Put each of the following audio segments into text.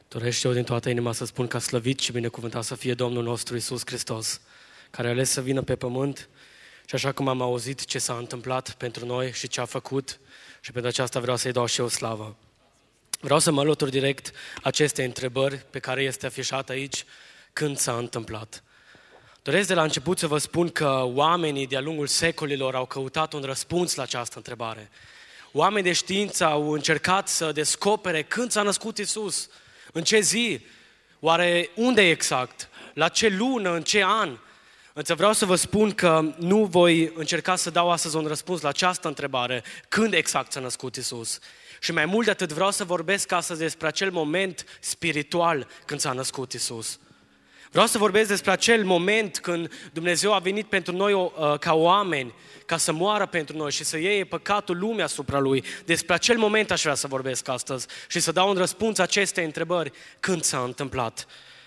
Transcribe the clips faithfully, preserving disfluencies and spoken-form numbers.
Dorește eu din toată inima să spun că a slăvit și binecuvântat să fie Domnul nostru Iisus Hristos, care a ales să vină pe pământ și așa cum am auzit ce s-a întâmplat pentru noi și ce a făcut, și pentru aceasta vreau să-i dau și eu slavă. Vreau să mă alătur direct aceste întrebări pe care este afișat aici, când s-a întâmplat. Doresc de la început să vă spun că oamenii de-a lungul secolilor au căutat un răspuns la această întrebare. Oamenii de știință au încercat să descopere când s-a născut Iisus, în ce zi, oare unde exact, la ce lună, în ce an. Însă vreau să vă spun că nu voi încerca să dau astăzi un răspuns la această întrebare, când exact s-a născut Iisus. Și mai mult de atât vreau să vorbesc astăzi despre acel moment spiritual când s-a născut Iisus. Vreau să vorbesc despre acel moment când Dumnezeu a venit pentru noi ca oameni, ca să moară pentru noi și să iei păcatul lumii asupra Lui. Despre acel moment aș vrea să vorbesc astăzi și să dau un răspuns acestei întrebări, când s-a întâmplat.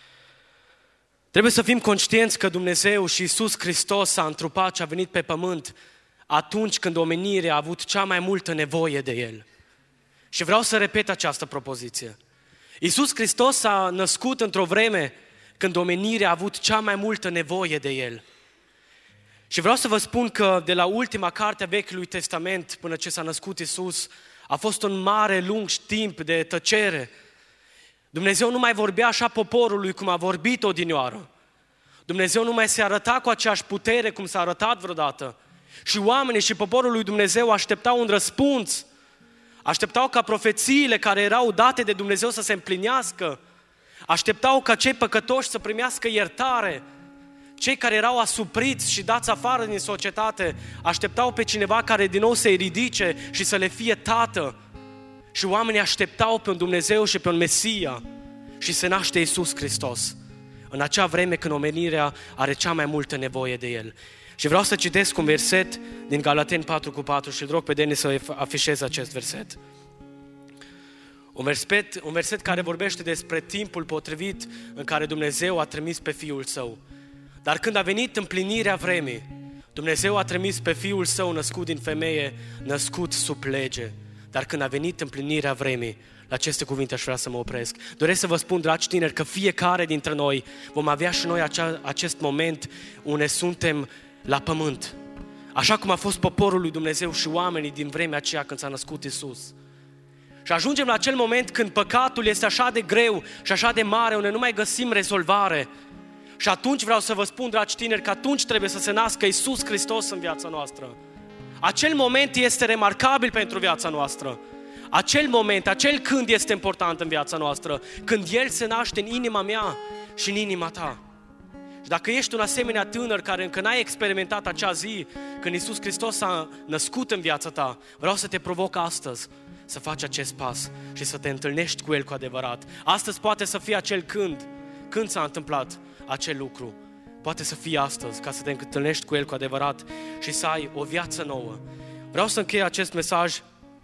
Trebuie să fim conștienți că Dumnezeu și Iisus Hristos s-a întrupat și a venit pe pământ atunci când omenirea a avut cea mai multă nevoie de El. Și vreau să repet această propoziție. Iisus Hristos s-a născut într-o vreme când omenirea a avut cea mai multă nevoie de El. Și vreau să vă spun că de la ultima carte a Vechiului Testament până ce s-a născut Iisus, a fost un mare, lung timp de tăcere. Dumnezeu nu mai vorbea așa poporului cum a vorbit odinioară. Dumnezeu nu mai se arăta cu aceeași putere cum s-a arătat vreodată. Și oamenii și poporul lui Dumnezeu așteptau un răspuns. Așteptau ca profețiile care erau date de Dumnezeu să se împlinească. Așteptau ca cei păcătoși să primească iertare. Cei care erau asupriți și dați afară din societate așteptau pe cineva care din nou să-i ridice și să le fie tată. Și oamenii așteptau pe un Dumnezeu și pe un Mesia și se naște Iisus Hristos în acea vreme când omenirea are cea mai multă nevoie de El. Și vreau să citesc un verset din Galateni patru cu patru și îl rog pe Denis să afișeze acest verset. Un verset, un verset care vorbește despre timpul potrivit în care Dumnezeu a trimis pe Fiul Său. Dar când a venit împlinirea vremii, Dumnezeu a trimis pe Fiul Său născut din femeie, născut sub lege. Dar când a venit împlinirea vremii, la aceste cuvinte aș vrea să mă opresc. Doresc să vă spun, dragi tineri, că fiecare dintre noi vom avea și noi acea, acest moment unde suntem la pământ. Așa cum a fost poporul lui Dumnezeu și oamenii din vremea aceea când s-a născut Iisus. Și ajungem la acel moment când păcatul este așa de greu și așa de mare, unde nu mai găsim rezolvare. Și atunci vreau să vă spun, dragi tineri, că atunci trebuie să se nască Iisus Hristos în viața noastră. Acel moment este remarcabil pentru viața noastră. Acel moment, acel când este important în viața noastră. Când El se naște în inima mea și în inima ta. Și dacă ești un asemenea tânăr care încă n-ai experimentat acea zi când Iisus Hristos s-a născut în viața ta, vreau să te provoc astăzi să faci acest pas și să te întâlnești cu El cu adevărat. Astăzi poate să fie acel când, când s-a întâmplat acel lucru. Poate să fie astăzi, ca să te întâlnești cu El cu adevărat și să ai o viață nouă. Vreau să închei acest mesaj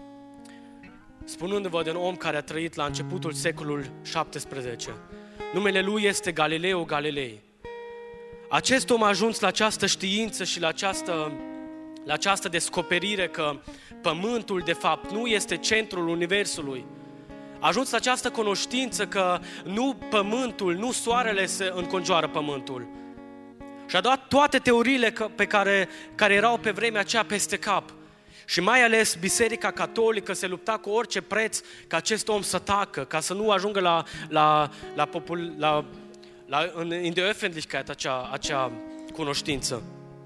spunându-vă de un om care a trăit la începutul secolului șaptesprezece. Numele lui este Galileo Galilei. Acest om a ajuns la această știință și la această, la această descoperire că Pământul, de fapt, nu este centrul Universului. A ajuns la această cunoștință că nu Pământul, nu Soarele se înconjoară Pământul. Și a dat toate teoriile pe care, care erau pe vremea aceea peste cap. Și mai ales Biserica Catolică se lupta cu orice preț ca acest om să tacă, ca să nu ajungă la, la, la, popul, la, la in de Öffentlichkeit acea, acea cunoștință.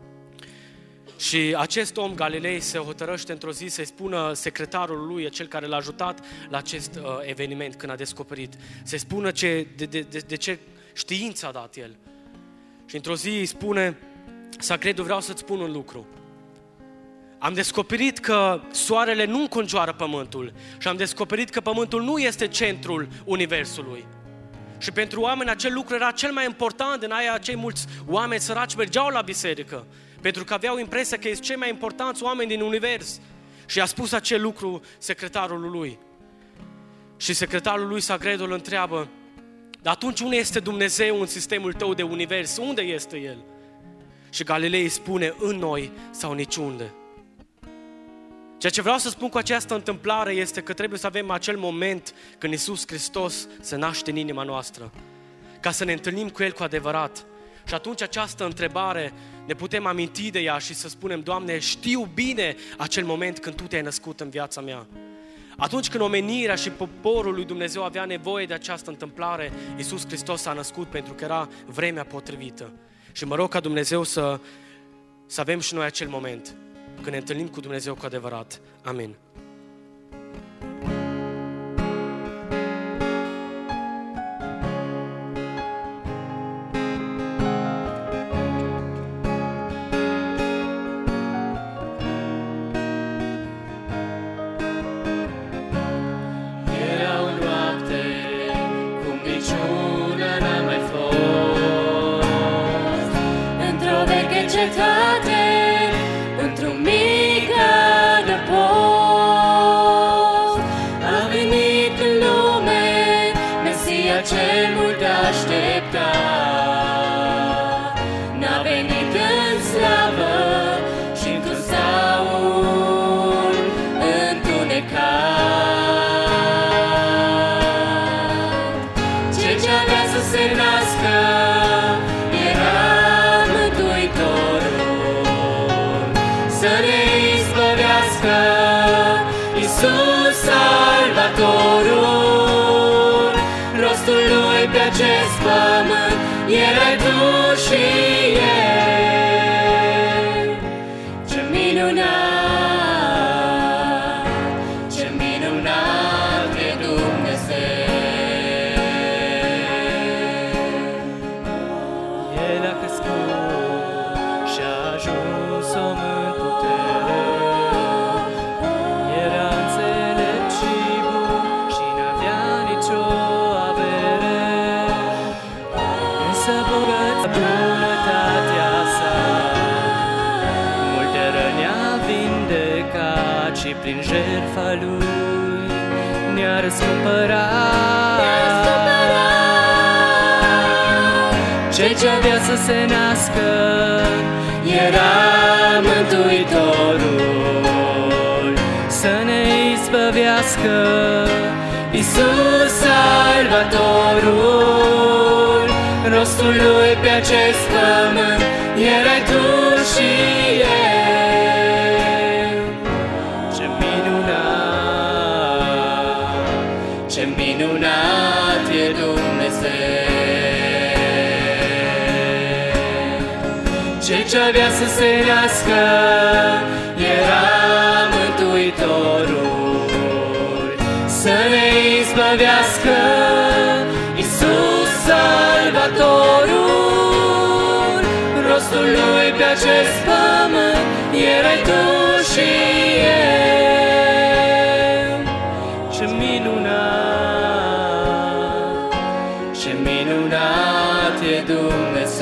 Și acest om, Galilei, se hotărăște într-o zi să-i spună secretarul lui, cel care l-a ajutat la acest uh, eveniment când a descoperit, să-i spună ce, de, de, de, de ce știință a dat el. Și într-o zi îi spune, Sacredu, vreau să-ți spun un lucru. Am descoperit că Soarele nu înconjoară Pământul și am descoperit că Pământul nu este centrul Universului. Și pentru oameni acel lucru era cel mai important, din aia cei mulți oameni săraci mergeau la biserică, pentru că aveau impresia că sunt cei mai importanți oameni din univers. Și a spus acel lucru secretarul lui. Și secretarul lui Sagredo îl întreabă, dar atunci unde este Dumnezeu în sistemul tău de univers? Unde este El? Și Galilei spune, în noi sau niciunde. Ceea ce vreau să spun cu această întâmplare este că trebuie să avem acel moment când Iisus Hristos se naște în inima noastră, ca să ne întâlnim cu El cu adevărat. Și atunci această întrebare ne putem aminti de ea și să spunem: Doamne, știu bine acel moment când Tu Te-ai născut în viața mea. Atunci când omenirea și poporul lui Dumnezeu avea nevoie de această întâmplare, Iisus Hristos s-a născut pentru că era vremea potrivită. Și mă rog ca Dumnezeu să, să avem și noi acel moment când ne întâlnim cu Dumnezeu cu adevărat. Amin. Într-un mic adăpost a venit în lume Mesia cel mult așteptat. N-a venit în slavă și într-un staul întunecat. Cel ce avea să se nască era să ne izbăvească, Iisus Salvatorul. Rostul Lui pe acest pământ erai Tu și El. Ce minunat, ce minunat e Dumnezeu. El a crescut și-a ajuns om în putere. Era înțelept și bun și n-avea nicio avere. Însă bogăția, bunătatea sa multe răni a vindecat și prin jertfa Lui ne-a răscumpărat. Cel ce avea să se nască era Mântuitorul, să ne izbăvească, Iisus Salvatorul. Rostul Lui pe acest pământ erai Tu și El. Ce minunat, ce minunat e Dumnezeu. Cel ce avea să se nască era Mântuitorul, să ne izbăvească, Iisus Salvatorul. Rostul Lui pe acest pământ erai Tu și El. Ce minunat, ce minunat e Dumnezeu.